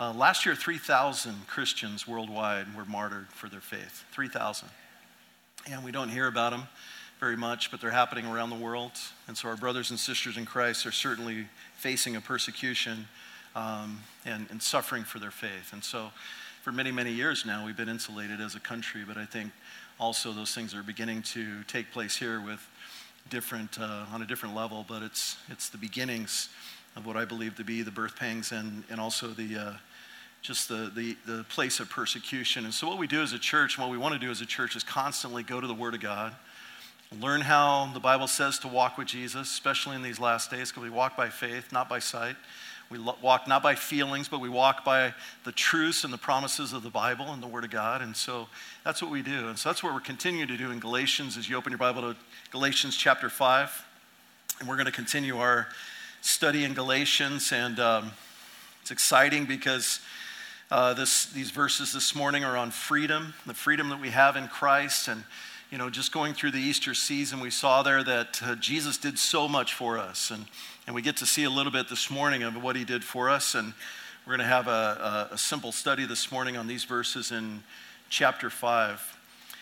Last year, 3,000 Christians worldwide were martyred for their faith. 3,000. And we don't hear about them very much, but they're happening around the world. And so our brothers and sisters in Christ are certainly facing a persecution and suffering for their faith. And so for many, many years now, we've been insulated as a country, but I think also those things are beginning to take place here with different, on a different level, but it's the beginnings of what I believe to be the birth pangs and also the place of persecution. And so what we do as a church, and what we want to do as a church, is constantly go to the Word of God, learn how the Bible says to walk with Jesus, especially in these last days, because we walk by faith, not by sight. We walk not by feelings, but we walk by the truths and the promises of the Bible and the Word of God. And so that's what we do. And so that's what we're continuing to do in Galatians as you open your Bible to Galatians chapter 5. And we're going to continue our study in Galatians. And it's exciting because these verses this morning are on freedom, the freedom that we have in Christ. And, you know, just going through the Easter season, we saw there that Jesus did so much for us. And we get to see a little bit this morning of what he did for us. And we're going to have a simple study this morning on these verses in chapter 5.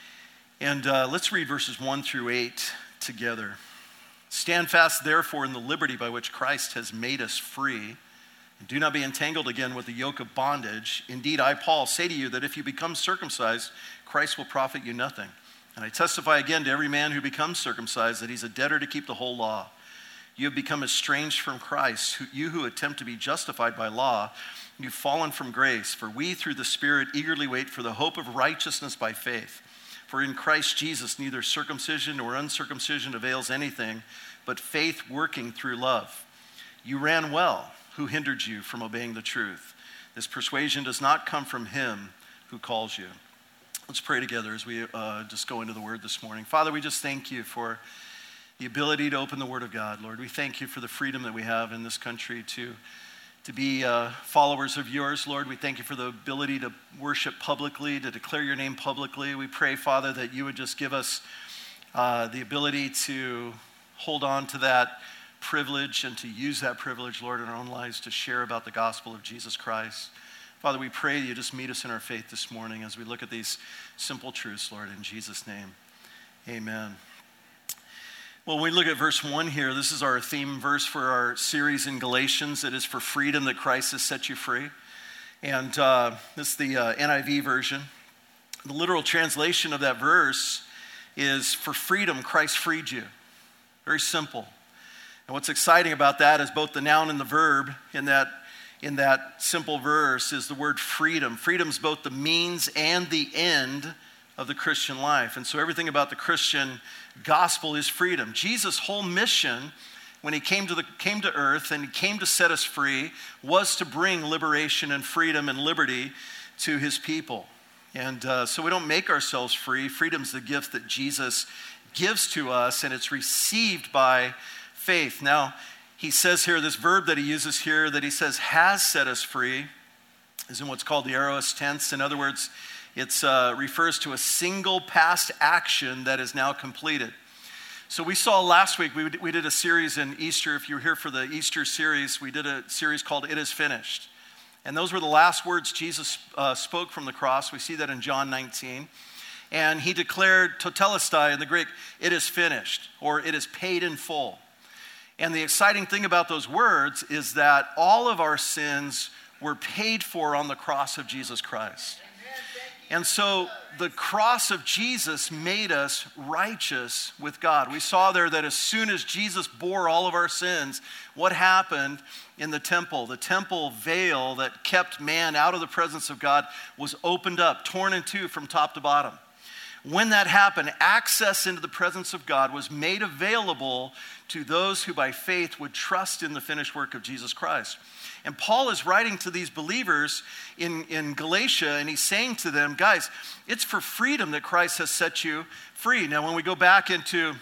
And let's read verses 1 through 8 together. Stand fast, therefore, in the liberty by which Christ has made us free. And do not be entangled again with the yoke of bondage. Indeed, I, Paul, say to you that if you become circumcised, Christ will profit you nothing. And I testify again to every man who becomes circumcised that he's a debtor to keep the whole law. You have become estranged from Christ, you who attempt to be justified by law. You've fallen from grace, for we through the Spirit eagerly wait for the hope of righteousness by faith. For in Christ Jesus neither circumcision nor uncircumcision avails anything, but faith working through love. You ran well. Who hindered you from obeying the truth? This persuasion does not come from him who calls you. Let's pray together as we just go into the Word this morning. Father, we just thank you for the ability to open the Word of God, Lord. We thank you for the freedom that we have in this country to be followers of yours, Lord. We thank you for the ability to worship publicly, to declare your name publicly. We pray, Father, that you would just give us the ability to hold on to that privilege and to use that privilege, Lord, in our own lives to share about the gospel of Jesus Christ. Father, we pray you just meet us in our faith this morning as we look at these simple truths, Lord, in Jesus' name. Amen. Well, when we look at verse 1 here, this is our theme verse for our series in Galatians. It is for freedom that Christ has set you free. And this is the NIV version. The literal translation of that verse is, for freedom, Christ freed you. Very simple. And what's exciting about that is both the noun and the verb in that simple verse is the word freedom. Freedom is both the means and the end of the Christian life. And so everything about the Christian gospel is freedom. Jesus' whole mission when he came to earth and he came to set us free was to bring liberation and freedom and liberty to his people. And so we don't make ourselves free. Freedom's the gift that Jesus gives to us, and it's received by faith. Now, he says here, this verb that he uses here that he says has set us free is in what's called the aorist tense. In other words, it refers to a single past action that is now completed. So we saw last week, we did a series in Easter. If you were here for the Easter series, we did a series called It Is Finished. And those were the last words Jesus spoke from the cross. We see that in John 19. And he declared tetelestai in the Greek, it is finished, or it is paid in full. And the exciting thing about those words is that all of our sins were paid for on the cross of Jesus Christ. And so the cross of Jesus made us righteous with God. We saw there that as soon as Jesus bore all of our sins, what happened in the temple? The temple veil that kept man out of the presence of God was opened up, torn in two from top to bottom. When that happened, access into the presence of God was made available to those who by faith would trust in the finished work of Jesus Christ. And Paul is writing to these believers in Galatia, and he's saying to them, guys, it's for freedom that Christ has set you free. Now, when we go back into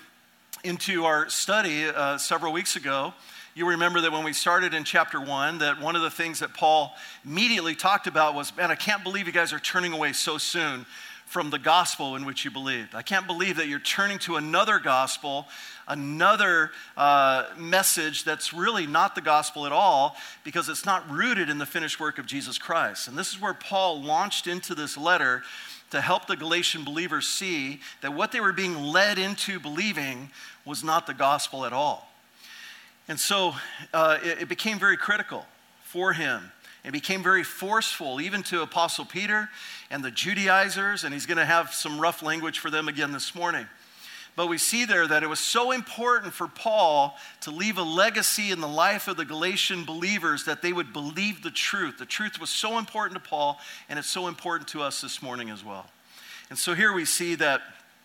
our study several weeks ago, you remember that when we started in chapter 1, that one of the things that Paul immediately talked about was, man, I can't believe you guys are turning away so soon from the gospel in which you believed. I can't believe that you're turning to another gospel, another message that's really not the gospel at all, because it's not rooted in the finished work of Jesus Christ. And this is where Paul launched into this letter to help the Galatian believers see that what they were being led into believing was not the gospel at all. And so it became very critical for him. It became very forceful, even to Apostle Peter and the Judaizers, and he's going to have some rough language for them again this morning. But we see there that it was so important for Paul to leave a legacy in the life of the Galatian believers that they would believe the truth. The truth was so important to Paul, and it's so important to us this morning as well. And so here we see that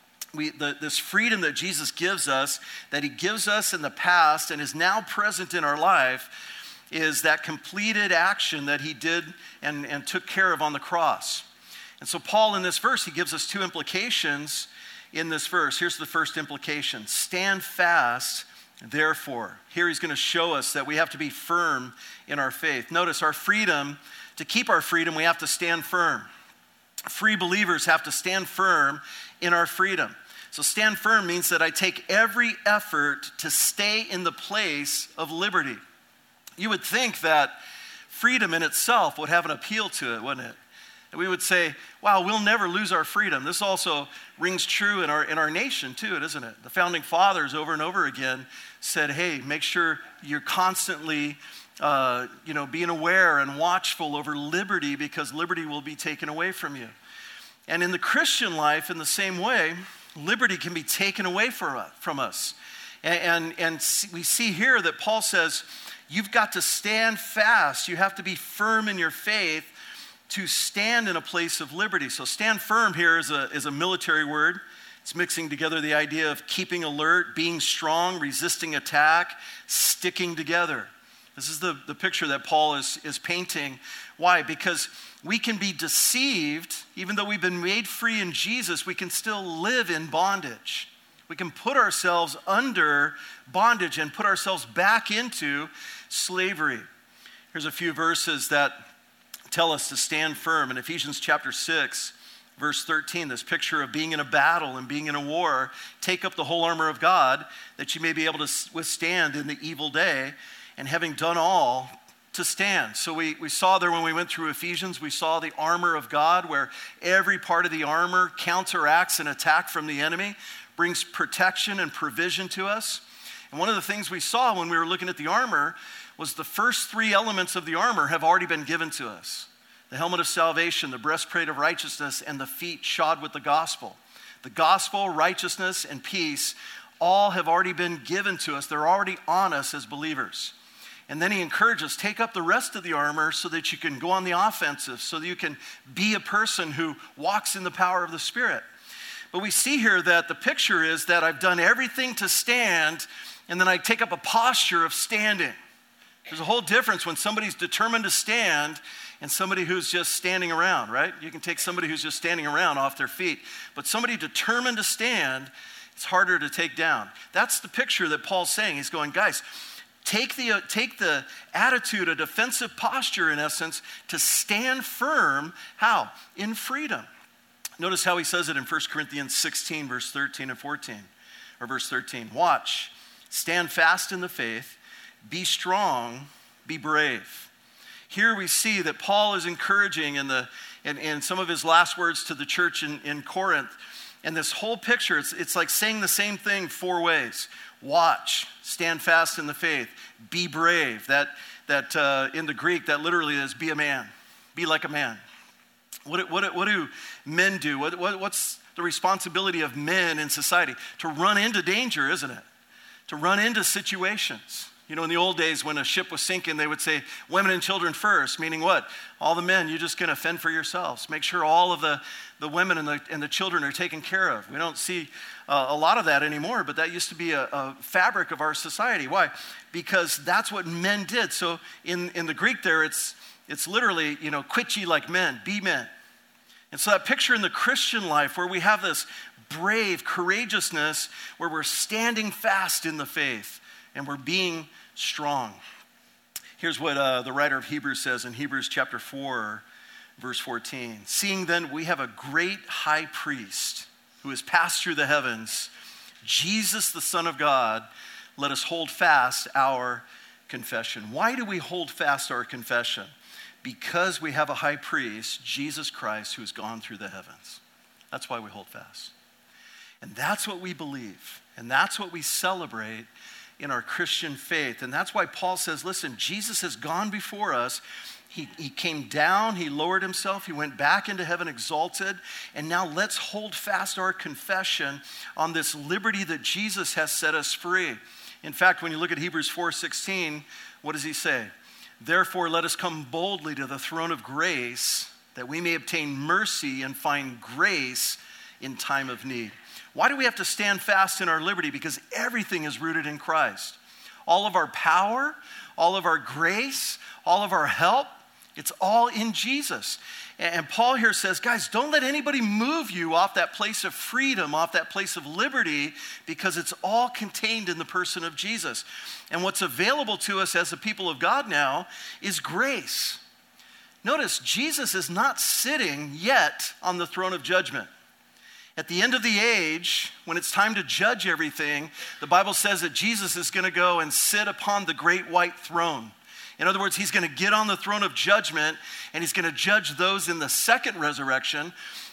this freedom that Jesus gives us, that he gives us in the past and is now present in our life, is that completed action that he did and took care of on the cross. And so Paul in this verse, he gives us two implications in this verse. Here's the first implication: stand fast, therefore. Here he's going to show us that we have to be firm in our faith. Notice our freedom, to keep our freedom, we have to stand firm. Free believers have to stand firm in our freedom. So stand firm means that I take every effort to stay in the place of liberty. You would think that freedom in itself would have an appeal to it, wouldn't it? And we would say, wow, we'll never lose our freedom. This also rings true in our nation too, isn't it? The founding fathers over and over again said, hey, make sure you're constantly being aware and watchful over liberty, because liberty will be taken away from you. And in the Christian life, in the same way, liberty can be taken away from us. And we see here that Paul says, you've got to stand fast. You have to be firm in your faith to stand in a place of liberty. So stand firm here is a military word. It's mixing together the idea of keeping alert, being strong, resisting attack, sticking together. This is the picture that Paul is painting. Why? Because we can be deceived. Even though we've been made free in Jesus, we can still live in bondage. We can put ourselves under bondage and put ourselves back into slavery. Here's a few verses that tell us to stand firm. In Ephesians chapter 6, verse 13, this picture of being in a battle and being in a war: take up the whole armor of God, that you may be able to withstand in the evil day, and having done all, to stand. So we saw there when we went through Ephesians, we saw the armor of God, where every part of the armor counteracts an attack from the enemy, brings protection and provision to us. And one of the things we saw when we were looking at the armor was the first three elements of the armor have already been given to us: the helmet of salvation, the breastplate of righteousness, and the feet shod with the gospel. The gospel, righteousness, and peace all have already been given to us. They're already on us as believers. And then he encourages, take up the rest of the armor so that you can go on the offensive, so that you can be a person who walks in the power of the Spirit. But we see here that the picture is that I've done everything to stand, and then I take up a posture of standing. There's a whole difference when somebody's determined to stand and somebody who's just standing around, right? You can take somebody who's just standing around off their feet, but somebody determined to stand, it's harder to take down. That's the picture that Paul's saying. He's going, guys, take the attitude, a defensive posture in essence, to stand firm. How? In freedom. Notice how he says it in 1 Corinthians 16, verse 13 and 14, or verse 13. Watch, stand fast in the faith, be strong, be brave. Here we see that Paul is encouraging in some of his last words to the church in Corinth. And this whole picture, it's like saying the same thing four ways. Watch, stand fast in the faith, be brave. That in the Greek, that literally is be a man, be like a man. What do men do? What's the responsibility of men in society? To run into danger, isn't it? To run into situations. You know, in the old days when a ship was sinking, they would say, women and children first, meaning what? All the men, you're just going to fend for yourselves. Make sure all of the women and the children are taken care of. We don't see a lot of that anymore, but that used to be a fabric of our society. Why? Because that's what men did. So in the Greek there, it's literally, quit ye like men, be men. And so that picture in the Christian life where we have this brave courageousness, where we're standing fast in the faith and we're being strong. Here's what the writer of Hebrews says in Hebrews chapter 4, Verse 14, seeing then we have a great high priest who has passed through the heavens, Jesus, the Son of God, let us hold fast our confession. Why do we hold fast our confession? Because we have a high priest, Jesus Christ, who has gone through the heavens. That's why we hold fast. And that's what we believe. And that's what we celebrate in our Christian faith. And that's why Paul says, listen, Jesus has gone before us. He came down, he lowered himself, he went back into heaven exalted, and now let's hold fast our confession on this liberty that Jesus has set us free. In fact, when you look at Hebrews 4:16, what does he say? Therefore, let us come boldly to the throne of grace, that we may obtain mercy and find grace in time of need. Why do we have to stand fast in our liberty? Because everything is rooted in Christ. All of our power, all of our grace, all of our help, it's all in Jesus. And Paul here says, guys, don't let anybody move you off that place of freedom, off that place of liberty, because it's all contained in the person of Jesus. And what's available to us as the people of God now is grace. Notice, Jesus is not sitting yet on the throne of judgment. At the end of the age, when it's time to judge everything, the Bible says that Jesus is going to go and sit upon the great white throne. In other words, he's going to get on the throne of judgment, and he's going to judge those in the second resurrection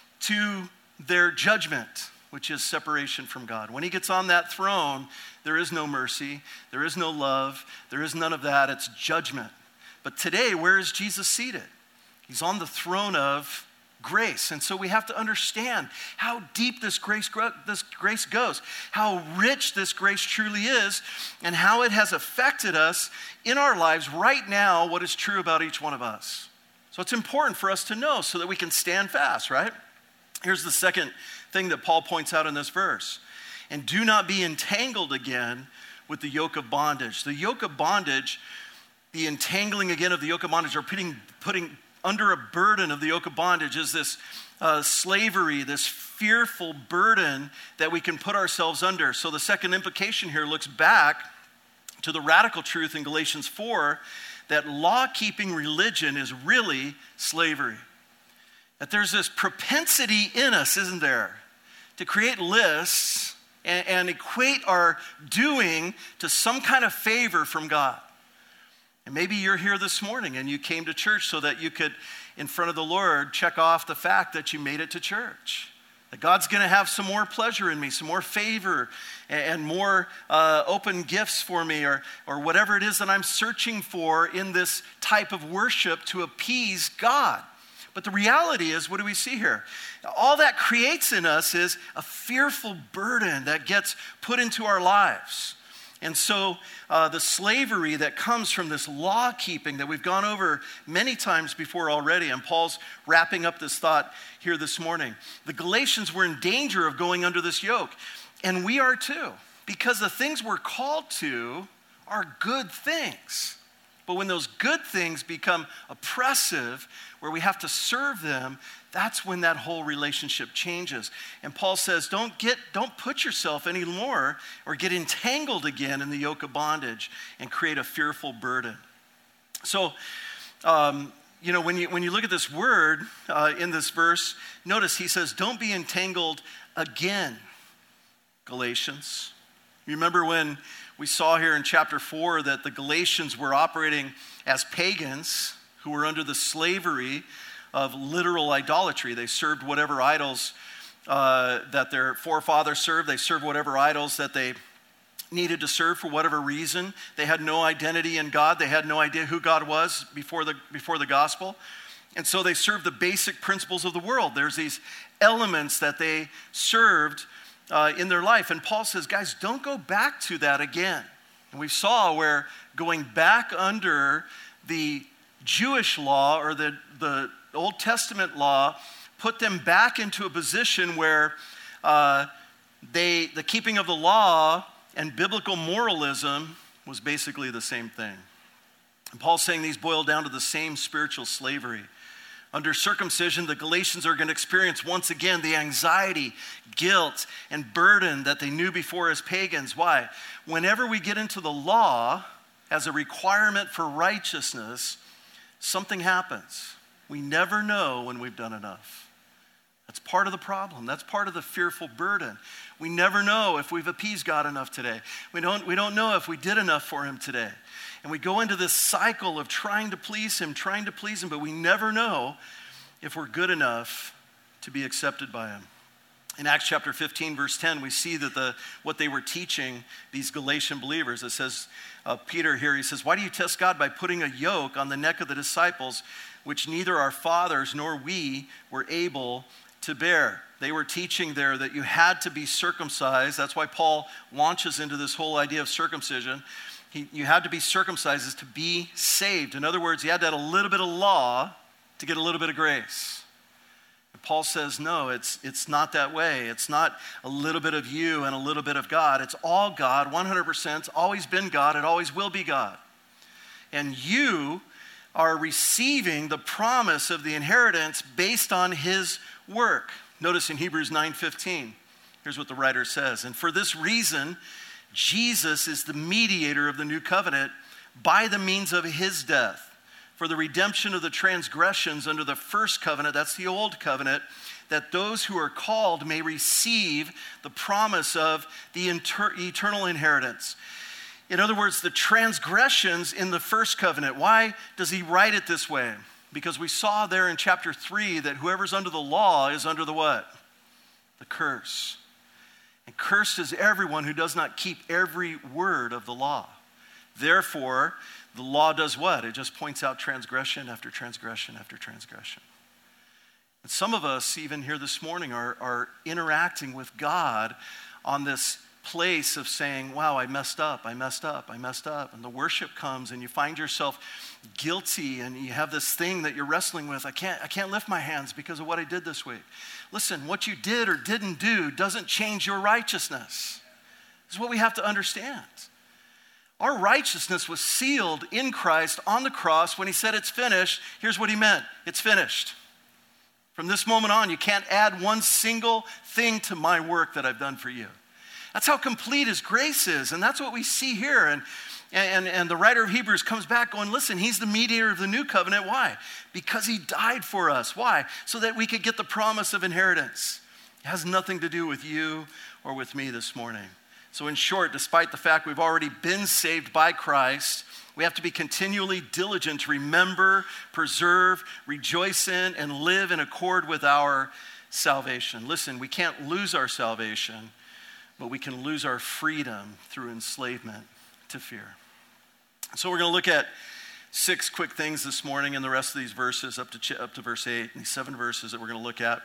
to their judgment, which is separation from God. When he gets on that throne, there is no mercy, there is no love, there is none of that. It's judgment. But today, where is Jesus seated? He's on the throne of grace. And so we have to understand how deep this grace goes, how rich this grace truly is, and how it has affected us in our lives right now, what is true about each one of us. So it's important for us to know so that we can stand fast, right? Here's the second thing that Paul points out in this verse. And do not be entangled again with the yoke of bondage. The yoke of bondage, the entangling again of the yoke of bondage, or putting under a burden of the yoke of bondage is this slavery, this fearful burden that we can put ourselves under. So the second implication here looks back to the radical truth in Galatians 4 that law-keeping religion is really slavery. That there's this propensity in us, isn't there, to create lists and equate our doing to some kind of favor from God. And maybe you're here this morning and you came to church so that you could, in front of the Lord, check off the fact that you made it to church. That God's going to have some more pleasure in me, some more favor, and more open gifts for me, or whatever it is that I'm searching for in this type of worship to appease God. But the reality is, what do we see here? All that creates in us is a fearful burden that gets put into our lives. And so the slavery that comes from this law keeping that we've gone over many times before already, and Paul's wrapping up this thought here this morning. The Galatians were in danger of going under this yoke, and we are too, because the things we're called to are good things. But when those good things become oppressive, where we have to serve them, that's when that whole relationship changes. And Paul says, don't put yourself anymore or get entangled again in the yoke of bondage and create a fearful burden. So, when you look at this word in this verse, notice he says, don't be entangled again, Galatians. You remember when we saw here in chapter 4 that the Galatians were operating as pagans who were under the slavery of literal idolatry. They served whatever idols that their forefathers served. They served whatever idols that they needed to serve for whatever reason. They had no identity in God. They had no idea who God was before the gospel. And so they served the basic principles of the world. There's these elements that they served in their life. And Paul says, guys, don't go back to that again. And we saw where going back under the Jewish law or the Old Testament law put them back into a position where the keeping of the law and biblical moralism was basically the same thing. And Paul's saying these boil down to the same spiritual slavery. Under circumcision, the Galatians are going to experience once again the anxiety, guilt, and burden that they knew before as pagans. Why? Whenever we get into the law as a requirement for righteousness, something happens. We never know when we've done enough. That's part of the problem. That's part of the fearful burden. We never know if we've appeased God enough today. We don't know if we did enough for him today. And we go into this cycle of trying to please him, but we never know if we're good enough to be accepted by him. In Acts chapter 15, verse 10, we see that what they were teaching these Galatian believers. It says, Peter here, he says, "Why do you test God by putting a yoke on the neck of the disciples, which neither our fathers nor we were able to bear?" They were teaching there that you had to be circumcised. That's why Paul launches into this whole idea of circumcision. You had to be circumcised is to be saved. In other words, you had to have a little bit of law to get a little bit of grace. Paul says, no, it's not that way. It's not a little bit of you and a little bit of God. It's all God, 100%. It's always been God. It always will be God. And you are receiving the promise of the inheritance based on his work. Notice in Hebrews 9:15, here's what the writer says. "And for this reason, Jesus is the mediator of the new covenant by the means of his death, for the redemption of the transgressions under the first covenant," that's the old covenant, "that those who are called may receive the promise of the eternal inheritance." In other words, the transgressions in the first covenant. Why does he write it this way? Because we saw there in chapter 3 that whoever's under the law is under the what? The curse. And cursed is everyone who does not keep every word of the law. Therefore, the law does what? It just points out transgression after transgression after transgression. And some of us, even here this morning, are interacting with God on this place of saying, wow, I messed up. And the worship comes and you find yourself guilty and you have this thing that you're wrestling with. I can't lift my hands because of what I did this week. Listen, what you did or didn't do doesn't change your righteousness. This is what we have to understand. Our righteousness was sealed in Christ on the cross when he said it's finished. Here's what he meant. It's finished. From this moment on, you can't add one single thing to my work that I've done for you. That's how complete his grace is. And that's what we see here. And the writer of Hebrews comes back going, listen, he's the mediator of the new covenant. Why? Because he died for us. Why? So that we could get the promise of inheritance. It has nothing to do with you or with me this morning. So in short, despite the fact we've already been saved by Christ, we have to be continually diligent to remember, preserve, rejoice in, and live in accord with our salvation. Listen, we can't lose our salvation, but we can lose our freedom through enslavement to fear. So we're going to look at 6 quick things this morning in the rest of these verses up to verse 8, these 7 verses that we're going to look at.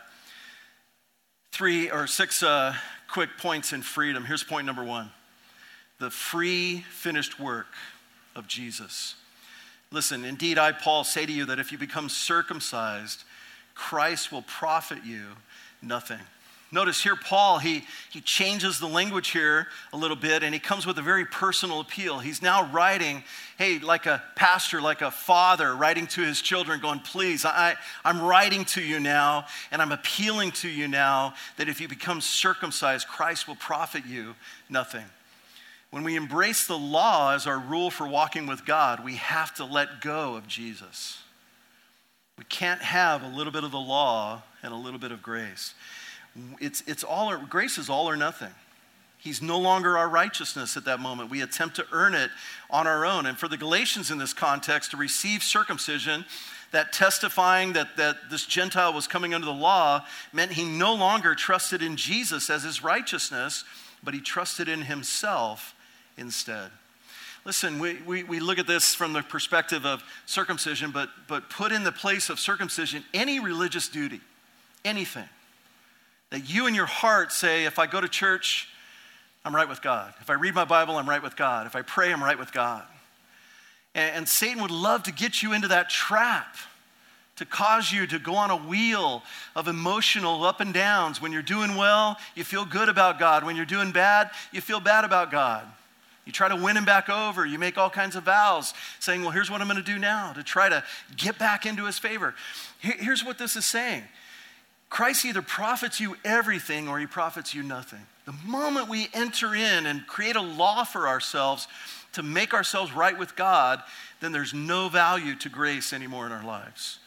6 quick points in freedom. Here's point number 1. The free finished work of Jesus. Listen, indeed I, Paul, say to you that if you become circumcised, Christ will profit you nothing. Notice here, Paul, he changes the language here a little bit, and he comes with a very personal appeal. He's now writing, hey, like a pastor, like a father writing to his children, going, please, I'm writing to you now, and I'm appealing to you now that if you become circumcised, Christ will profit you nothing. When we embrace the law as our rule for walking with God, we have to let go of Jesus. We can't have a little bit of the law and a little bit of grace. Grace is all or nothing. He's no longer our righteousness at that moment. We attempt to earn it on our own. And for the Galatians in this context, to receive circumcision, that testifying that this Gentile was coming under the law, meant he no longer trusted in Jesus as his righteousness, but he trusted in himself instead. Listen, we look at this from the perspective of circumcision, but put in the place of circumcision any religious duty, anything. That you in your heart say, if I go to church, I'm right with God. If I read my Bible, I'm right with God. If I pray, I'm right with God. And Satan would love to get you into that trap, to cause you to go on a wheel of emotional up and downs. When you're doing well, you feel good about God. When you're doing bad, you feel bad about God. You try to win him back over. You make all kinds of vows saying, well, here's what I'm going to do now to try to get back into his favor. Here's what this is saying. Christ either profits you everything or he profits you nothing. The moment we enter in and create a law for ourselves to make ourselves right with God, then there's no value to grace anymore in our lives.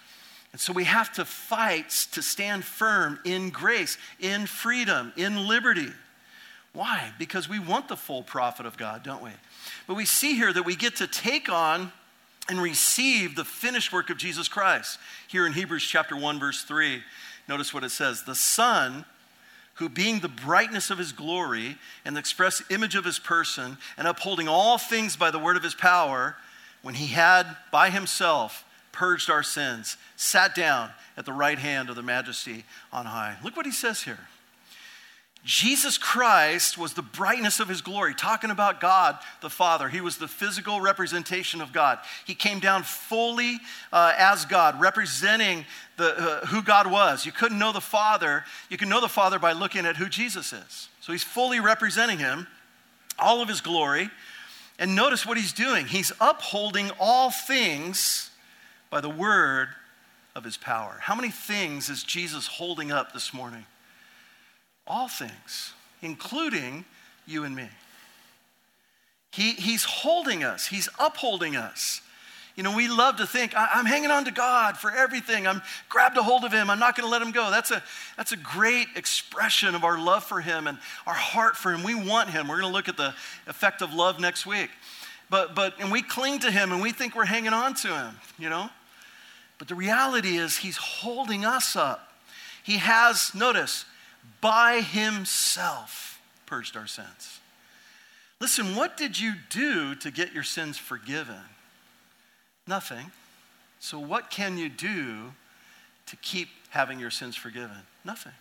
And so we have to fight to stand firm in grace, in freedom, in liberty. Why? Because we want the full profit of God, don't we? But we see here that we get to take on and receive the finished work of Jesus Christ. Here in Hebrews chapter 1, verse 3, notice what it says. The Son, who being the brightness of his glory and the express image of his person, and upholding all things by the word of his power, when he had by himself purged our sins, sat down at the right hand of the Majesty on high. Look what he says here. Jesus Christ was the brightness of his glory, talking about God the Father. He was the physical representation of God. He came down fully as God, representing who God was. You couldn't know the Father. You can know the Father by looking at who Jesus is. So he's fully representing him, all of his glory. And notice what he's doing. He's upholding all things by the word of his power. How many things is Jesus holding up this morning? All things, including you and me. He's holding us. He's upholding us. You know, we love to think, I'm hanging on to God for everything. I'm grabbed a hold of him. I'm not going to let him go. That's a great expression of our love for him and our heart for him. We want him. We're going to look at the effect of love next week. And we cling to him and we think we're hanging on to him, you know. But the reality is he's holding us up. He has, notice, by himself purged our sins. Listen, what did you do to get your sins forgiven? Nothing. So what can you do to keep having your sins forgiven? Nothing.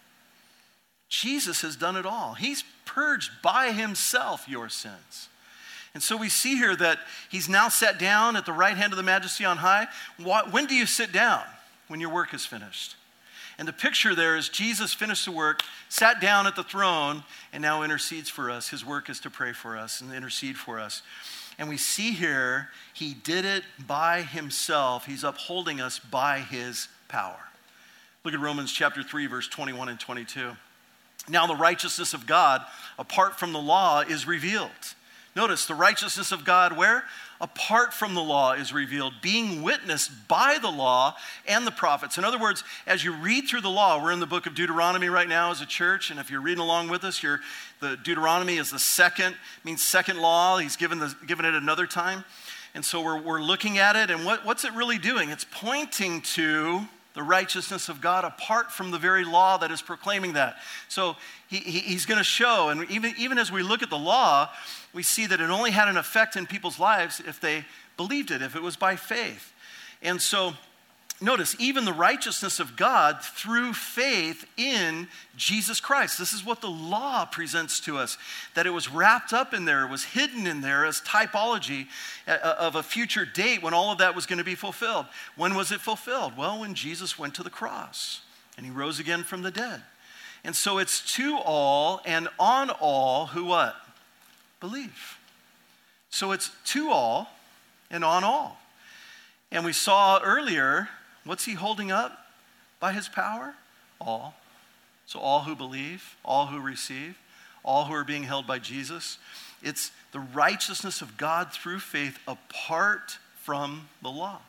Jesus has done it all. He's purged by himself your sins. And so we see here that he's now sat down at the right hand of the Majesty on high. When do you sit down? When your work is finished. And the picture there is Jesus finished the work, sat down at the throne, and now intercedes for us. His work is to pray for us and intercede for us. And we see here, he did it by himself. He's upholding us by his power. Look at Romans chapter 3, verse 21 and 22. Now the righteousness of God, apart from the law, is revealed. Notice, the righteousness of God, where? Apart from the law is revealed, being witnessed by the law and the prophets. In other words, as you read through the law, we're in the book of Deuteronomy right now as a church, and if you're reading along with us, the Deuteronomy is the second, means second law. He's given it another time. And so we're looking at it, and what's it really doing? It's pointing to the righteousness of God apart from the very law that is proclaiming that. So he's going to show, and even as we look at the law, we see that it only had an effect in people's lives if they believed it, if it was by faith. And so notice, even the righteousness of God through faith in Jesus Christ. This is what the law presents to us, that it was wrapped up in there, it was hidden in there as typology of a future date when all of that was going to be fulfilled. When was it fulfilled? Well, when Jesus went to the cross and he rose again from the dead. And so it's to all and on all who what? Believe. So it's to all and on all. And we saw earlier, what's he holding up by his power? All. So all who believe, all who receive, all who are being held by Jesus. It's the righteousness of God through faith apart from the law.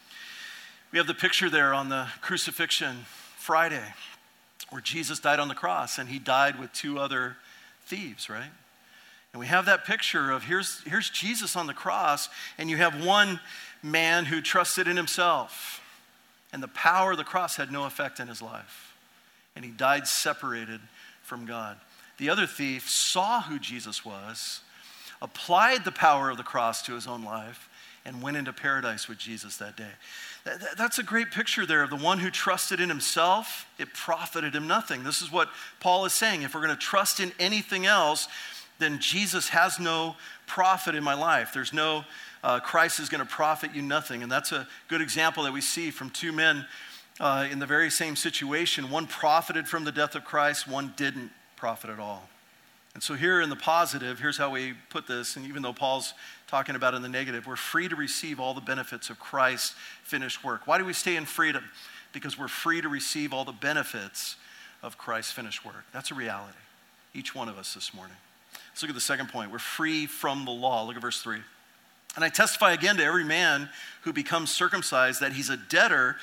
We have the picture there on the crucifixion Friday where Jesus died on the cross and he died with two other thieves, right? And we have that picture of here's Jesus on the cross, and you have one man who trusted in himself, and the power of the cross had no effect in his life, and he died separated from God. The other thief saw who Jesus was, applied the power of the cross to his own life, and went into paradise with Jesus that day. That's a great picture there of the one who trusted in himself. It profited him nothing. This is what Paul is saying. If we're going to trust in anything else, then Jesus has no profit in my life. There's no, Christ is going to profit you nothing. And that's a good example that we see from two men in the very same situation. One profited from the death of Christ, one didn't profit at all. And so here in the positive, here's how we put this, and even though Paul's talking about in the negative, we're free to receive all the benefits of Christ's finished work. Why do we stay in freedom? Because we're free to receive all the benefits of Christ's finished work. That's a reality, each one of us this morning. Let's look at the second point. We're free from the law. Look at verse 3. And I testify again to every man who becomes circumcised that he's a debtor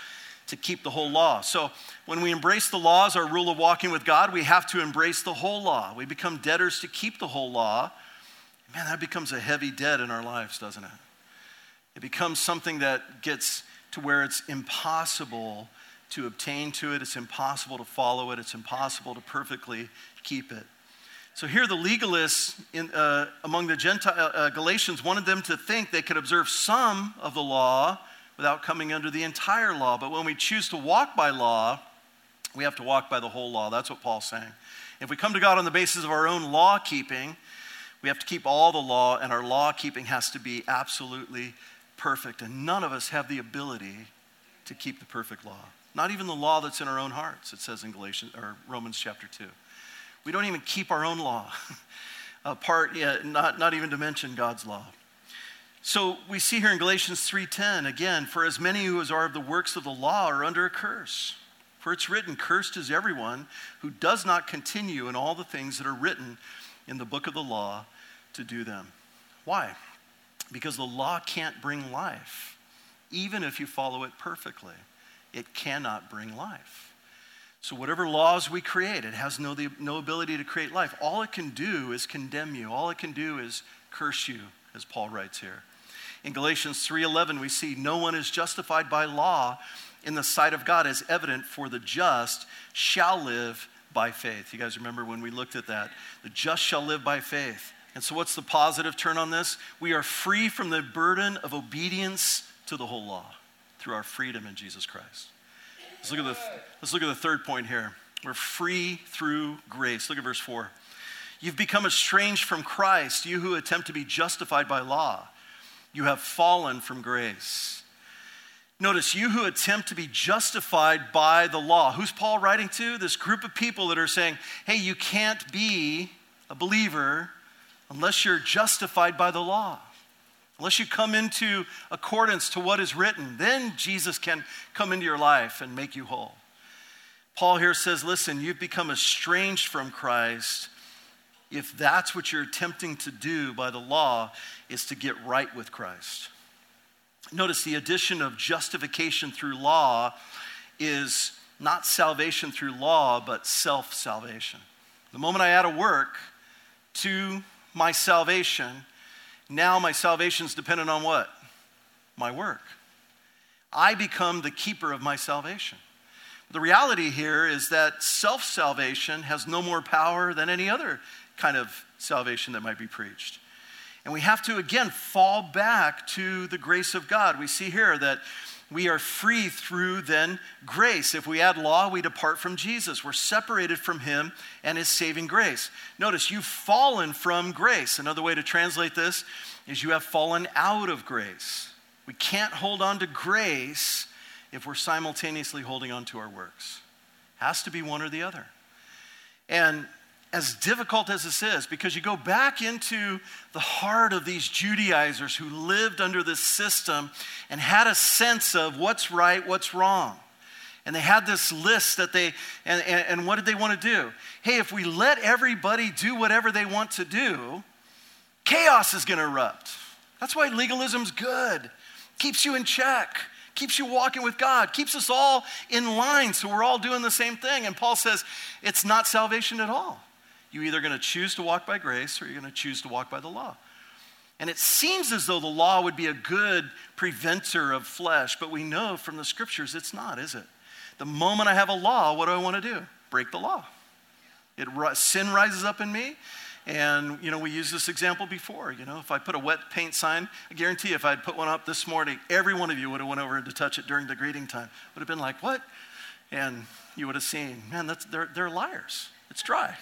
to keep the whole law. So when we embrace the law as our rule of walking with God, we have to embrace the whole law. We become debtors to keep the whole law. Man, that becomes a heavy debt in our lives, doesn't it? It becomes something that gets to where it's impossible to obtain to it. It's impossible to follow it. It's impossible to perfectly keep it. So here the legalists among the Galatians wanted them to think they could observe some of the law without coming under the entire law. But when we choose to walk by law, we have to walk by the whole law. That's what Paul's saying. If we come to God on the basis of our own law keeping, we have to keep all the law, and our law keeping has to be absolutely perfect. And none of us have the ability to keep the perfect law. Not even the law that's in our own hearts, it says in Romans chapter 2. We don't even keep our own law, not even to mention God's law. So we see here in Galatians 3:10, again, for as many who are of the works of the law are under a curse. For it's written, cursed is everyone who does not continue in all the things that are written in the book of the law to do them. Why? Because the law can't bring life. Even if you follow it perfectly, it cannot bring life. So whatever laws we create, it has no ability to create life. All it can do is condemn you. All it can do is curse you, as Paul writes here. In Galatians 3:11, we see no one is justified by law in the sight of God as evident, for the just shall live by faith. You guys remember when we looked at that? The just shall live by faith. And so what's the positive turn on this? We are free from the burden of obedience to the whole law through our freedom in Jesus Christ. Let's look at the third point here. We're free through grace. Look at verse 4. You've become estranged from Christ, you who attempt to be justified by law. You have fallen from grace. Notice, you who attempt to be justified by the law. Who's Paul writing to? This group of people that are saying, hey, you can't be a believer unless you're justified by the law. Unless you come into accordance to what is written, then Jesus can come into your life and make you whole. Paul here says, listen, you've become estranged from Christ if that's what you're attempting to do by the law is to get right with Christ. Notice the addition of justification through law is not salvation through law, but self-salvation. The moment I add a work to my salvation, now my salvation is dependent on what? My work. I become the keeper of my salvation. The reality here is that self-salvation has no more power than any other kind of salvation that might be preached. And we have to, again, fall back to the grace of God. We see here that we are free through then grace. If we add law, we depart from Jesus. We're separated from him and his saving grace. Notice, you've fallen from grace. Another way to translate this is you have fallen out of grace. We can't hold on to grace if we're simultaneously holding on to our works. Has to be one or the other. And as difficult as this is, because you go back into the heart of these Judaizers who lived under this system and had a sense of what's right, what's wrong. And they had this list that and what did they want to do? Hey, if we let everybody do whatever they want to do, chaos is going to erupt. That's why legalism's good. Keeps you in check. Keeps you walking with God. Keeps us all in line so we're all doing the same thing. And Paul says it's not salvation at all. You're either going to choose to walk by grace or you're going to choose to walk by the law. And it seems as though the law would be a good preventer of flesh, but we know from the scriptures it's not, is it? The moment I have a law, what do I want to do? Break the law. Sin rises up in me. And, we used this example before. If I put a wet paint sign, I guarantee if I'd put one up this morning, every one of you would have went over to touch it during the greeting time. Would have been like, what? And you would have seen, man, they're liars. It's dry.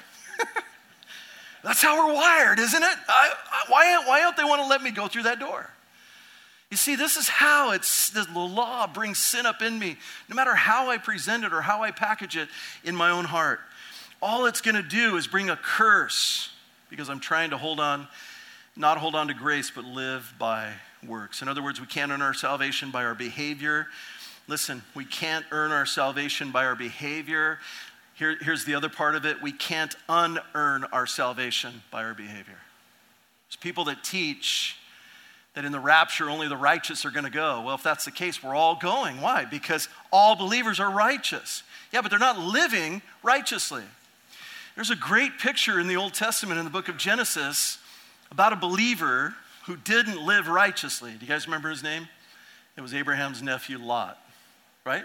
That's how we're wired, isn't it? Why don't they want to let me go through that door? You see, this is how the law brings sin up in me. No matter how I present it or how I package it in my own heart, all it's going to do is bring a curse because I'm trying to not hold on to grace, but live by works. In other words, we can't earn our salvation by our behavior. Listen, we can't earn our salvation by our behavior. Here's the other part of it. We can't unearn our salvation by our behavior. There's people that teach that in the rapture only the righteous are going to go. Well, if that's the case, we're all going. Why? Because all believers are righteous. Yeah, but they're not living righteously. There's a great picture in the Old Testament in the book of Genesis about a believer who didn't live righteously. Do you guys remember his name? It was Abraham's nephew, Lot, right?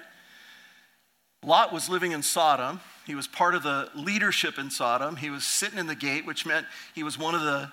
Lot was living in Sodom. He was part of the leadership in Sodom. He was sitting in the gate, which meant he was one of the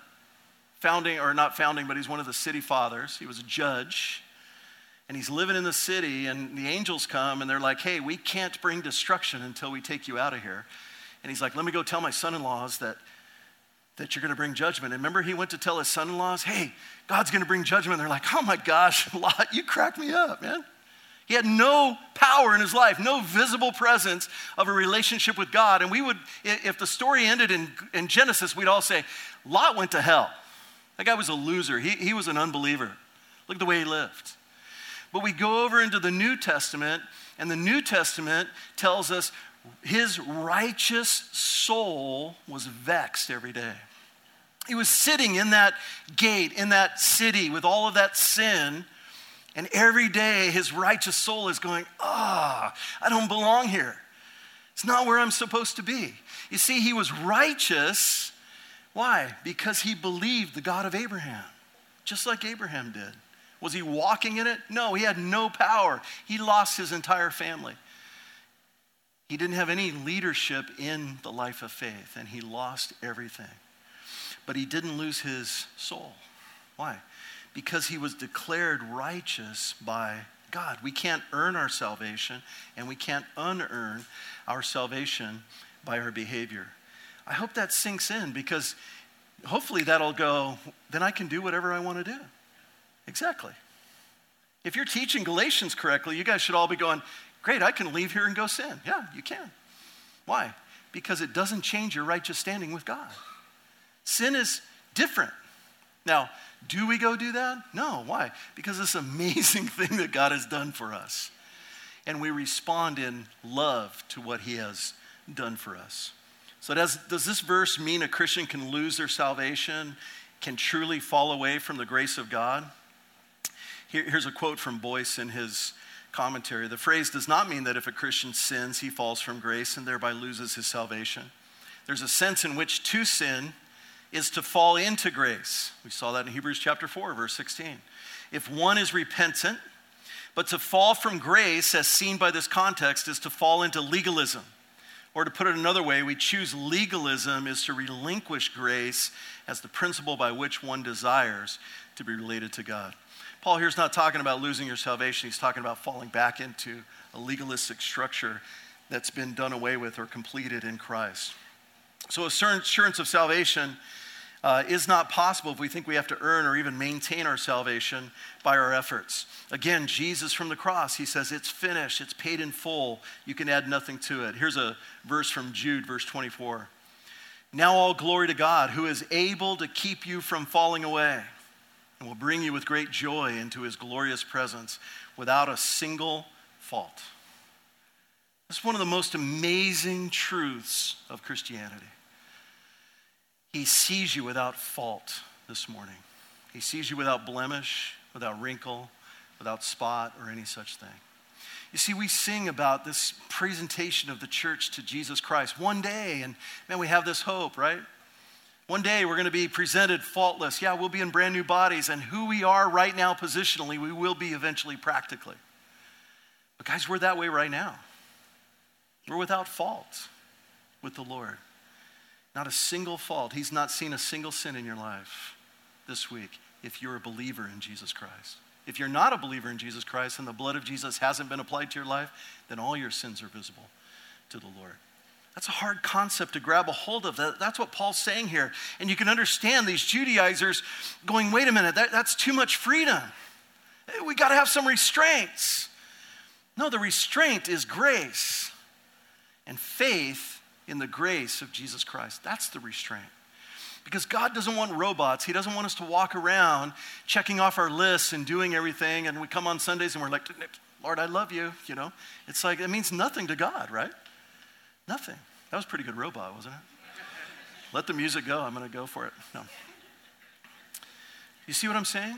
but he's one of the city fathers. He was a judge. And he's living in the city, and the angels come, and they're like, hey, we can't bring destruction until we take you out of here. And he's like, let me go tell my son-in-laws that you're going to bring judgment. And remember, he went to tell his son-in-laws, hey, God's going to bring judgment. And they're like, oh my gosh, Lot, you cracked me up, man. He had no power in his life, no visible presence of a relationship with God. And we would, if the story ended in Genesis, we'd all say, Lot went to hell. That guy was a loser. He was an unbeliever. Look at the way he lived. But we go over into the New Testament, and the New Testament tells us his righteous soul was vexed every day. He was sitting in that gate, in that city with all of that sin, and every day his righteous soul is going, I don't belong here. It's not where I'm supposed to be. You see, he was righteous. Why? Because he believed the God of Abraham, just like Abraham did. Was he walking in it? No, he had no power. He lost his entire family. He didn't have any leadership in the life of faith, and he lost everything. But he didn't lose his soul. Why? Because he was declared righteous by God. We can't earn our salvation, and we can't unearn our salvation by our behavior. I hope that sinks in, because hopefully that'll go, then I can do whatever I want to do. Exactly. If you're teaching Galatians correctly, you guys should all be going, great, I can leave here and go sin. Yeah, you can. Why? Because it doesn't change your righteous standing with God. Sin is different. Now, do we go do that? No. Why? Because it's an amazing thing that God has done for us. And we respond in love to what he has done for us. So does this verse mean a Christian can lose their salvation, can truly fall away from the grace of God? Here's a quote from Boyce in his commentary. The phrase does not mean that if a Christian sins, he falls from grace and thereby loses his salvation. There's a sense in which to sin is to fall into grace. We saw that in Hebrews chapter 4, verse 16. If one is repentant, but to fall from grace, as seen by this context, is to fall into legalism. Or to put it another way, we choose legalism is to relinquish grace as the principle by which one desires to be related to God. Paul here's not talking about losing your salvation. He's talking about falling back into a legalistic structure that's been done away with or completed in Christ. So assurance of salvation is not possible if we think we have to earn or even maintain our salvation by our efforts. Again, Jesus from the cross, he says, it's finished, it's paid in full. You can add nothing to it. Here's a verse from Jude, verse 24. Now all glory to God, who is able to keep you from falling away and will bring you with great joy into his glorious presence without a single fault. This is one of the most amazing truths of Christianity. He sees you without fault this morning. He sees you without blemish, without wrinkle, without spot, or any such thing. You see, we sing about this presentation of the church to Jesus Christ one day, and man, we have this hope, right? One day we're going to be presented faultless. Yeah, we'll be in brand new bodies, and who we are right now positionally, we will be eventually practically. But guys, we're that way right now. We're without fault with the Lord. Not a single fault. He's not seen a single sin in your life this week if you're a believer in Jesus Christ. If you're not a believer in Jesus Christ and the blood of Jesus hasn't been applied to your life, then all your sins are visible to the Lord. That's a hard concept to grab a hold of. That's what Paul's saying here. And you can understand these Judaizers going, wait a minute, that's too much freedom. We got to have some restraints. No, the restraint is grace and faith in the grace of Jesus Christ. That's the restraint. Because God doesn't want robots. He doesn't want us to walk around checking off our lists and doing everything, and we come on Sundays and we're like, Lord, I love you, you know. It's like, it means nothing to God, right? Nothing. That was a pretty good robot, wasn't it? Let the music go. I'm going to go for it. No. You see what I'm saying?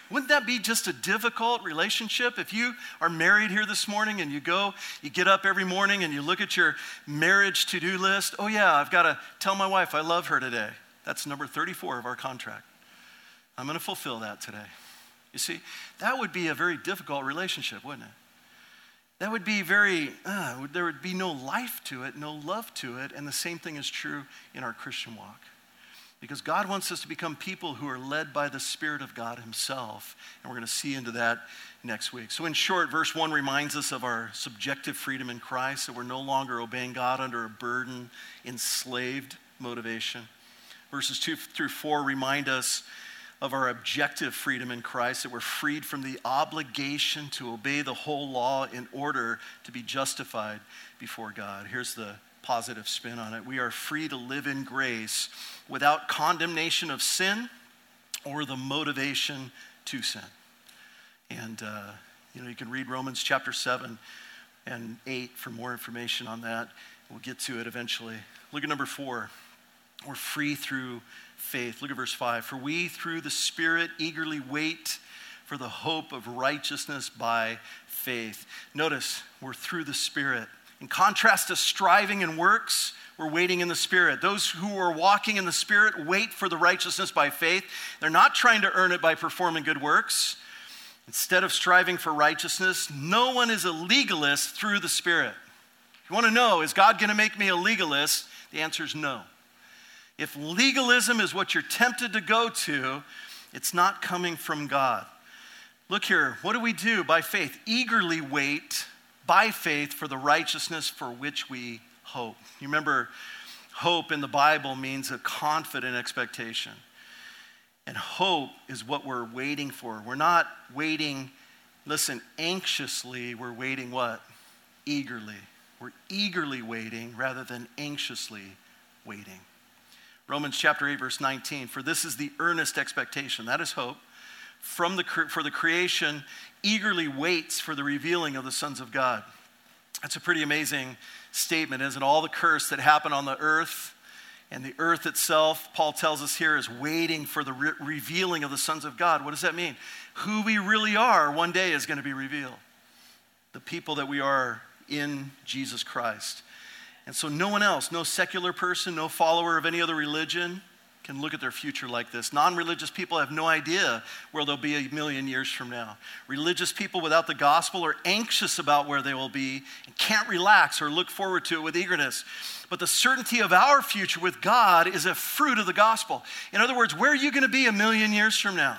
Wouldn't that be just a difficult relationship? If you are married here this morning and you get up every morning and you look at your marriage to-do list. Oh yeah, I've got to tell my wife I love her today. That's number 34 of our contract. I'm going to fulfill that today. You see, that would be a very difficult relationship, wouldn't it? That would be there would be no life to it, no love to it, and the same thing is true in our Christian walk. Because God wants us to become people who are led by the Spirit of God himself. And we're going to see into that next week. So in short, verse 1 reminds us of our subjective freedom in Christ, that we're no longer obeying God under a burden, enslaved motivation. Verses 2 through 4 remind us of our objective freedom in Christ, that we're freed from the obligation to obey the whole law in order to be justified before God. Here's the positive spin on it. We are free to live in grace without condemnation of sin or the motivation to sin. And, you can read Romans chapter 7 and 8 for more information on that. We'll get to it eventually. Look at number 4. We're free through faith. Look at verse 5. For we, through the Spirit, eagerly wait for the hope of righteousness by faith. Notice, we're through the Spirit. In contrast to striving in works, we're waiting in the Spirit. Those who are walking in the Spirit wait for the righteousness by faith. They're not trying to earn it by performing good works. Instead of striving for righteousness, no one is a legalist through the Spirit. If you want to know, is God going to make me a legalist? The answer is no. If legalism is what you're tempted to go to, it's not coming from God. Look here, what do we do by faith? Eagerly wait by faith for the righteousness for which we hope. You remember, hope in the Bible means a confident expectation. And hope is what we're waiting for. We're not waiting, anxiously. We're waiting what? Eagerly. We're eagerly waiting rather than anxiously waiting. Romans chapter 8, verse 19. For this is the earnest expectation, that is hope, for the creation eagerly waits for the revealing of the sons of God. That's a pretty amazing statement, isn't it? All the curse that happened on the earth and the earth itself, Paul tells us here, is waiting for the revealing of the sons of God. What does that mean? Who we really are one day is going to be revealed. The people that we are in Jesus Christ. And so no one else, no secular person, no follower of any other religion can look at their future like this. Non-religious people have no idea where they'll be a million years from now. Religious people without the gospel are anxious about where they will be and can't relax or look forward to it with eagerness. But the certainty of our future with God is a fruit of the gospel. In other words, where are you going to be a million years from now?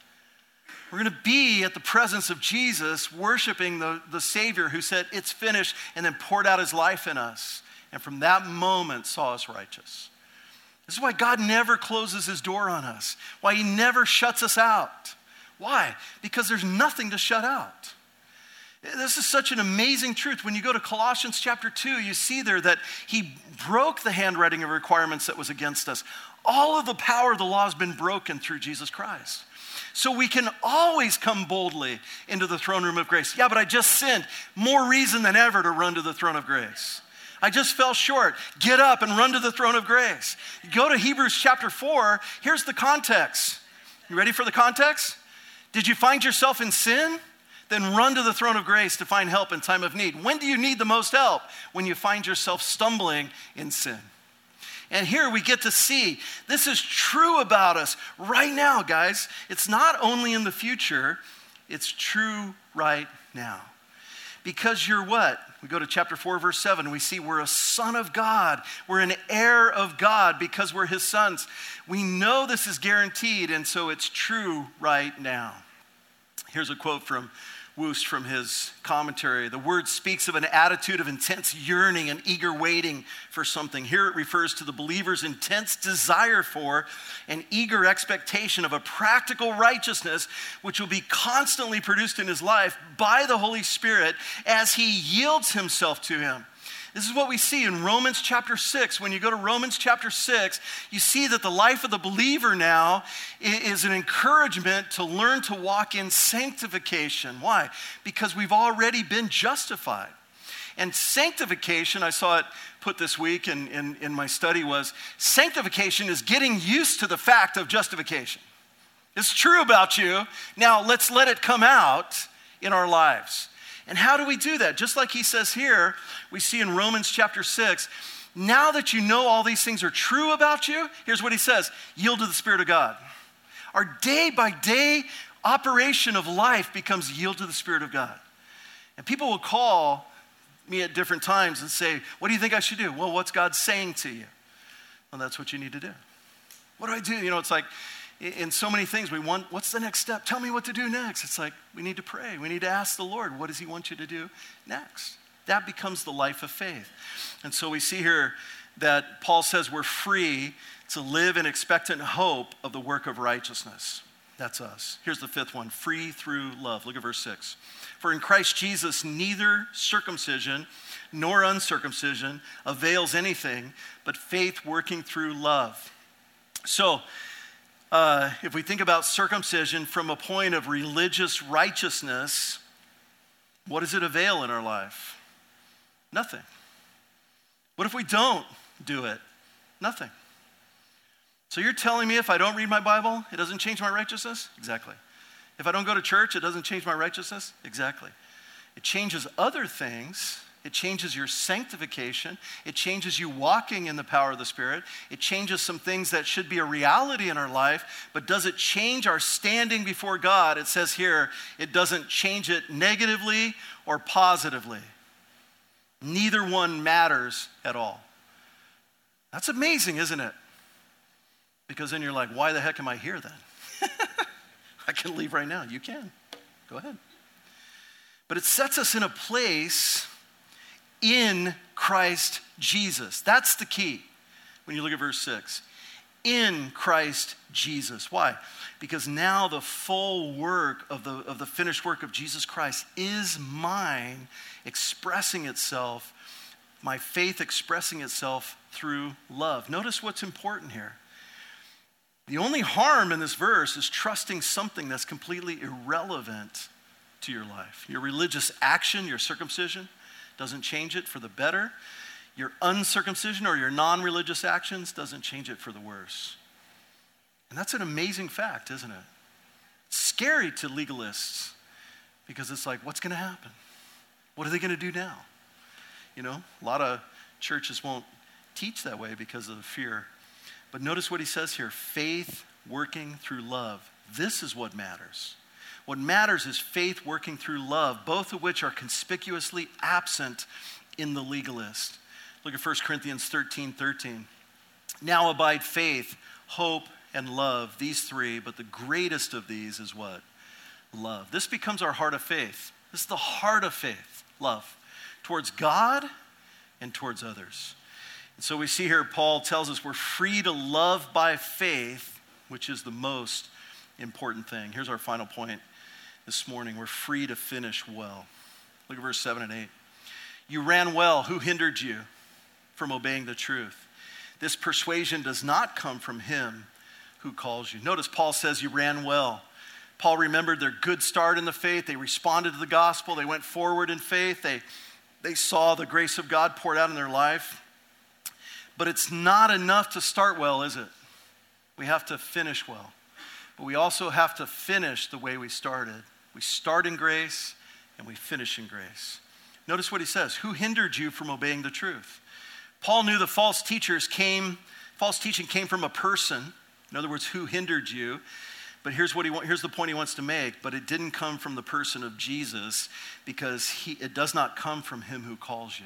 We're going to be at the presence of Jesus, worshiping the Savior who said, "It's finished," and then poured out his life in us. And from that moment saw us righteous. This is why God never closes his door on us. Why he never shuts us out. Why? Because there's nothing to shut out. This is such an amazing truth. When you go to Colossians chapter 2, you see there that he broke the handwriting of requirements that was against us. All of the power of the law has been broken through Jesus Christ. So we can always come boldly into the throne room of grace. Yeah, but I just sinned. More reason than ever to run to the throne of grace. I just fell short. Get up and run to the throne of grace. Go to Hebrews chapter 4. Here's the context. You ready for the context? Did you find yourself in sin? Then run to the throne of grace to find help in time of need. When do you need the most help? When you find yourself stumbling in sin. And here we get to see this is true about us right now, guys. It's not only in the future, it's true right now. Because you're what? We go to chapter 4, verse 7. We see we're a son of God. We're an heir of God because we're his sons. We know this is guaranteed, and so it's true right now. Here's a quote from Woost from his commentary. The word speaks of an attitude of intense yearning and eager waiting for something. Here it refers to the believer's intense desire for and eager expectation of a practical righteousness which will be constantly produced in his life by the Holy Spirit as he yields himself to him. This is what we see in Romans chapter 6. When you go to Romans chapter 6, you see that the life of the believer now is an encouragement to learn to walk in sanctification. Why? Because we've already been justified. And sanctification, I saw it put this week in my study, was sanctification is getting used to the fact of justification. It's true about you. Now let's let it come out in our lives. And how do we do that? Just like he says here, we see in Romans chapter 6, now that you know all these things are true about you, here's what he says, yield to the Spirit of God. Our day by day operation of life becomes yield to the Spirit of God. And people will call me at different times and say, what do you think I should do? Well, what's God saying to you? Well, that's what you need to do. What do I do? You know, it's like in so many things we want, what's the next step? Tell me what to do next. It's like we need to pray. We need to ask the Lord, what does he want you to do next? That becomes the life of faith. And so we see here that Paul says we're free to live in expectant hope of the work of righteousness. That's us. Here's the fifth one, free through love. Look at verse 6. For in Christ Jesus, neither circumcision nor uncircumcision avails anything, but faith working through love. So, if we think about circumcision from a point of religious righteousness, what does it avail in our life? Nothing. What if we don't do it? Nothing. So you're telling me if I don't read my Bible, it doesn't change my righteousness? Exactly. If I don't go to church, it doesn't change my righteousness? Exactly. It changes other things. It changes your sanctification. It changes you walking in the power of the Spirit. It changes some things that should be a reality in our life, but does it change our standing before God? It says here, it doesn't change it negatively or positively. Neither one matters at all. That's amazing, isn't it? Because then you're like, why the heck am I here then? I can leave right now. You can. Go ahead. But it sets us in a place in Christ Jesus. That's the key when you look at verse 6. In Christ Jesus. Why? Because now the full work of the finished work of Jesus Christ is mine, expressing itself, my faith expressing itself through love. Notice what's important here. The only harm in this verse is trusting something that's completely irrelevant to your life. Your religious action, your circumcision, doesn't change it for the better. Your uncircumcision or your non-religious actions doesn't change it for the worse. And that's an amazing fact, isn't it? It's scary to legalists because it's like, what's going to happen? What are they going to do now? You know, a lot of churches won't teach that way because of the fear. But notice what he says here, faith working through love. This is what matters. What matters is faith working through love, both of which are conspicuously absent in the legalist. Look at 1 Corinthians 13:13. Now abide faith, hope, and love, these three, but the greatest of these is what? Love. This becomes our heart of faith. This is the heart of faith, love, towards God and towards others. And so we see here, Paul tells us we're free to love by faith, which is the most important thing. Here's our final point this morning. We're free to finish well. Look at verse 7 and 8. You ran well. Who hindered you from obeying the truth? This persuasion does not come from him who calls you. Notice Paul says you ran well. Paul remembered their good start in the faith. They responded to the gospel. They went forward in faith. They saw the grace of God poured out in their life. But it's not enough to start well, is it? We have to finish well. But we also have to finish the way we started. We start in grace and we finish in grace. Notice what he says. Who hindered you from obeying the truth? Paul knew the false teaching came from a person. In other words, who hindered you? But here's the point he wants to make. But it didn't come from the person of Jesus because it does not come from him who calls you.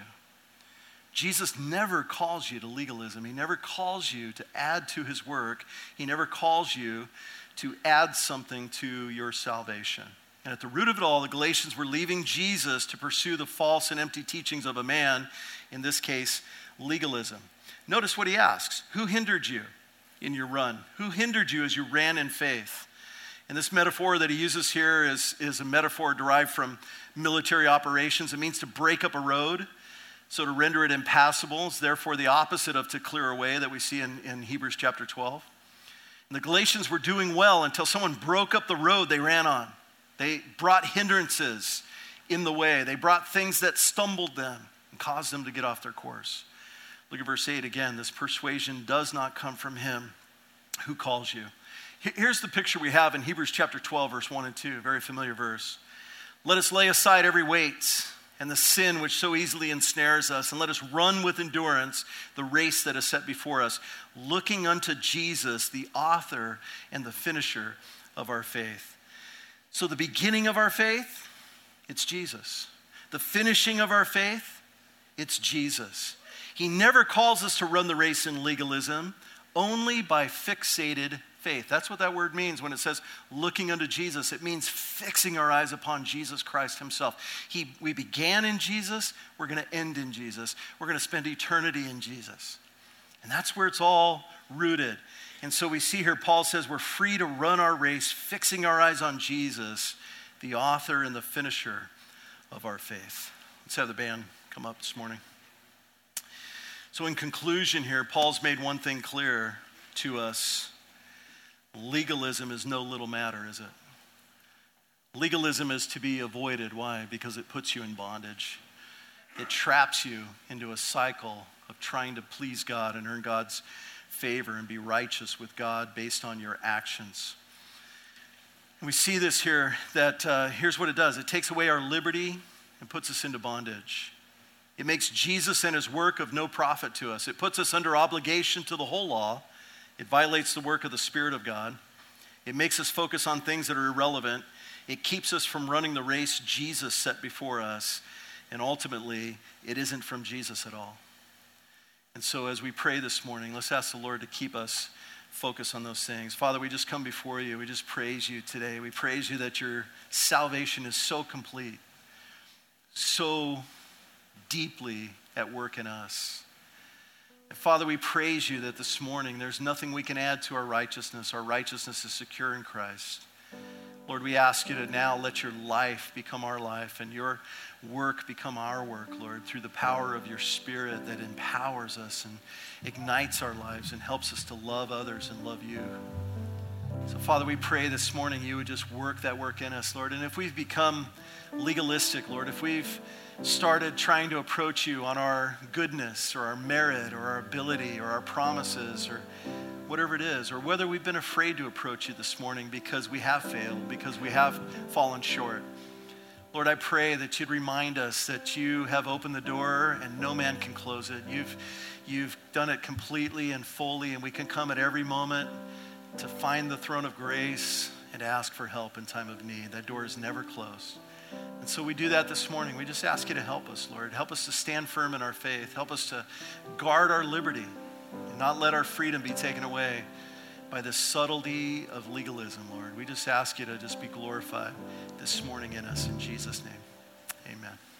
Jesus never calls you to legalism. He never calls you to add to his work. He never calls you to add something to your salvation. And at the root of it all, the Galatians were leaving Jesus to pursue the false and empty teachings of a man, in this case, legalism. Notice what he asks. Who hindered you in your run? Who hindered you as you ran in faith? And this metaphor that he uses here is a metaphor derived from military operations. It means to break up a road. So to render it impassable is therefore the opposite of to clear a way that we see in Hebrews chapter 12. And the Galatians were doing well until someone broke up the road they ran on. They brought hindrances in the way. They brought things that stumbled them and caused them to get off their course. Look at verse 8 again. This persuasion does not come from him who calls you. Here's the picture we have in Hebrews chapter 12, verse 1 and 2, a very familiar verse. Let us lay aside every weight and the sin which so easily ensnares us, and let us run with endurance the race that is set before us, looking unto Jesus, the author and the finisher of our faith. So the beginning of our faith, it's Jesus. The finishing of our faith, it's Jesus. He never calls us to run the race in legalism, only by fixated faith. That's what that word means when it says looking unto Jesus. It means fixing our eyes upon Jesus Christ himself. We began in Jesus. We're going to end in Jesus. We're going to spend eternity in Jesus. And that's where it's all rooted. And so we see here, Paul says we're free to run our race, fixing our eyes on Jesus, the author and the finisher of our faith. Let's have the band come up this morning. So in conclusion here, Paul's made one thing clear to us. Legalism is no little matter, is it? Legalism is to be avoided. Why? Because it puts you in bondage. It traps you into a cycle of trying to please God and earn God's favor and be righteous with God based on your actions. And we see this here, that here's what it does. It takes away our liberty and puts us into bondage. It makes Jesus and his work of no profit to us. It puts us under obligation to the whole law. It violates the work of the Spirit of God. It makes us focus on things that are irrelevant. It keeps us from running the race Jesus set before us. And ultimately, it isn't from Jesus at all. And so as we pray this morning, let's ask the Lord to keep us focused on those things. Father, we just come before you. We just praise you today. We praise you that your salvation is so complete, so deeply at work in us. Father, we praise you that this morning there's nothing we can add to our righteousness. Our righteousness is secure in Christ. Lord, we ask you to now let your life become our life and your work become our work, Lord, through the power of your Spirit that empowers us and ignites our lives and helps us to love others and love you. So, Father, we pray this morning you would just work that work in us, Lord. And if we've become legalistic, Lord, if we've started trying to approach you on our goodness or our merit or our ability or our promises or whatever it is, or whether we've been afraid to approach you this morning because we have failed, because we have fallen short, Lord, I pray that you'd remind us that you have opened the door and no man can close it. You've done it completely and fully, and we can come at every moment to find the throne of grace and ask for help in time of need. That door is never closed. And so we do that this morning. We just ask you to help us, Lord. Help us to stand firm in our faith. Help us to guard our liberty and not let our freedom be taken away by the subtlety of legalism, Lord. We just ask you to just be glorified this morning in us. In Jesus' name, amen.